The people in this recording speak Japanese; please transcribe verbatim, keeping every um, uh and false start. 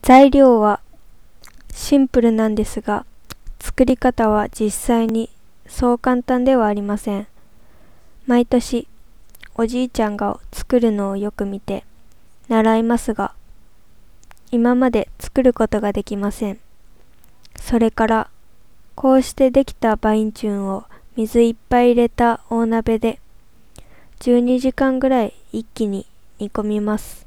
材料はシンプルなんですが、作り方は実際にそう簡単ではありません。毎年おじいちゃんが作るのをよく見て習いますが、今まで作ることができません。それからこうしてできたバインチュンを水いっぱい入れた大鍋でじゅうにじかんぐらい一気に煮込みます。